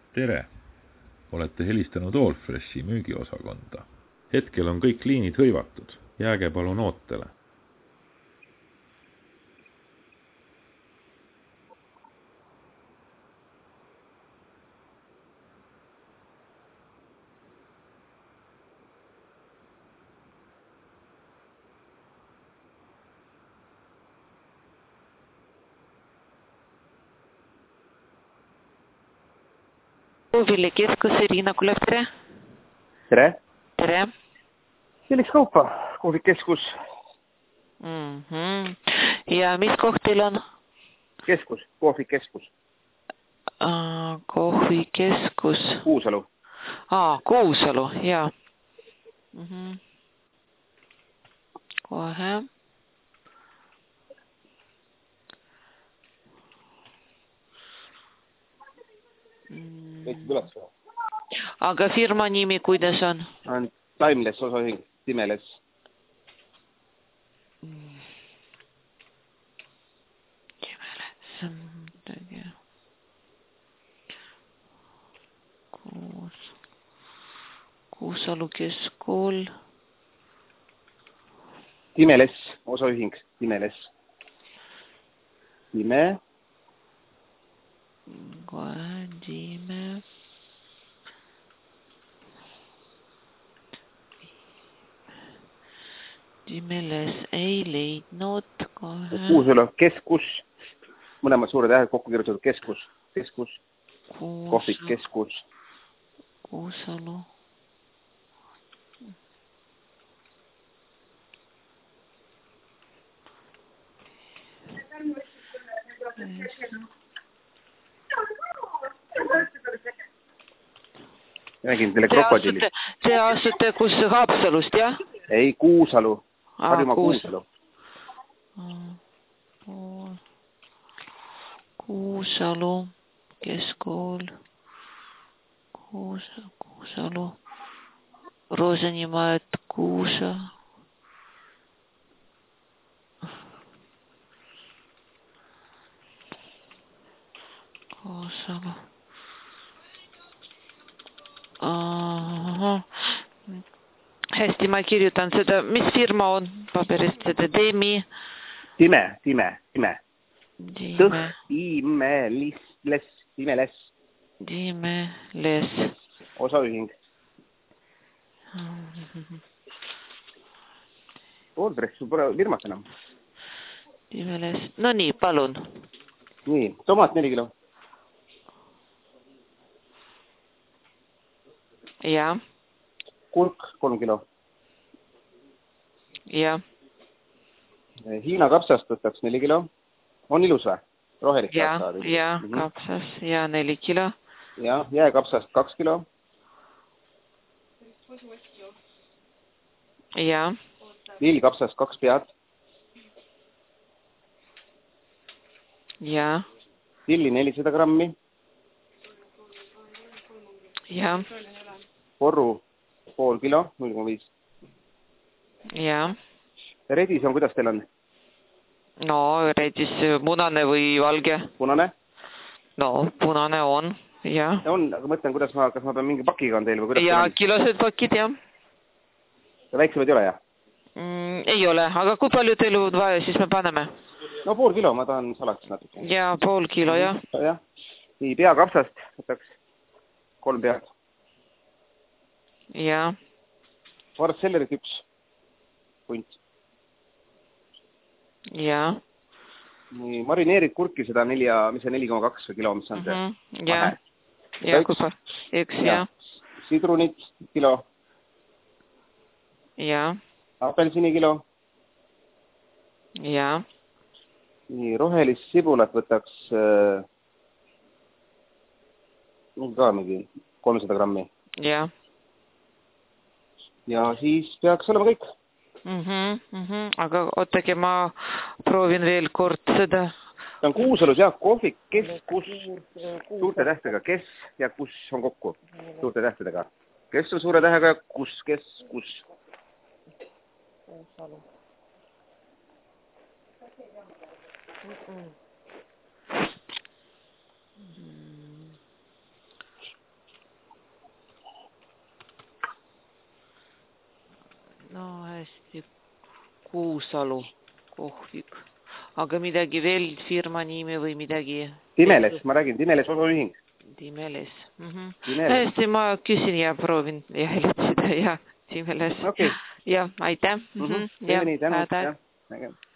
Tere! Olete helistanud Allfreshi müügiosakonda. Hetkel on kõik liinid hõivatud. Jääge palun ootele. Proovile keskus Riina Kulev, tere! Tere! Tere! Selleks kaupa, kohvikeskus. Ja mis koht teil on? Keskus, kohvikeskus. Kohvikeskus. Kuusalu. Kuusalu, jaa. Kohe. Aga firma nimi kuidas on? On Timeless osaühing, Timeless. Kuusalu keskkool. Timeless osaühing, Timeless. Time. Kohe, Time. Timeless ei leidnud kohe. Kuusalu keskus. Mõlemad suured tähed kokku kirjutatud keskus. Keskus. Kohvik keskus. Kuusalu. Räägin teile krokodillist. Te asute kus Haapsalust, jah? Ei, Kuusalu. Harjumaa Kuusalu. Kuusalu, keskkool. Kuusalu. Roosenimaa, et Kuusa. Kuusalu. Hästi, ma kirjutan seda. Mis firma on paberist seda? Time. Timeless. Osaühing. Allfresh, sul pole firmat enam. Timeless. No nii, palun. Nii, tomat 4 kilo. Ja. Kurk 3 kilo. Ja. Hiina kapsast võtaks 4 kilo. On ilus või? Rohelik saab saada. Ja, kapsas ja 4 kilo. Ja, jääkapsast 2 kilo. Ja. Lillkapsast 2 pead. Ja. Tilli 400 grammi. Ja. Porru pool kilo, 0,5. Ja. Redis on, kuidas teil on? No, redis punane või valge? Punane? No, punane on, jah. On, aga mõtlen, kas ma pean mingi pakiga on teil või kuidas? Ja, kilosed pakid, jah. Ja väiksemad ei ole, jah? Ei ole, aga kui palju teil on vaja, siis me paneme? No pool kilo, ma tahan salatis natuke. Ja, pool kilo, jah. Jah. Nii, peakapsast võtaks 3 pead. Ja. Varssellerit 1 punt. Ja. Nii, marineerid kurki seda 4,2 kilo, mis on see? Ja. Ja, kui palju? 1, jah. Sidrunit kilo. Ja. Apelsini kilo. Ja. Nii, rohelist sibulat võtaks ka mingi 300 grammi. Ja. Ja siis peaks olema kõik. Aga ootake, ma proovin veel kord seda. Ta on Kuusalus, jah, kohvik, keskus, suurte tähtedega, kes ja kus on kokku, suurte tähtedega. Kes on suure tähega ja kus. Kuusalu. Kuusalu kohvik. Aga midagi veel, firma nimi või midagi? Timeles, ma räägin, Timeles osaühing. Timeles. Timeles. Hästi, ma küsin ja proovin ja helitsida ja Timeles. Okei. Ja, aitäh. Teeme nii, tänu.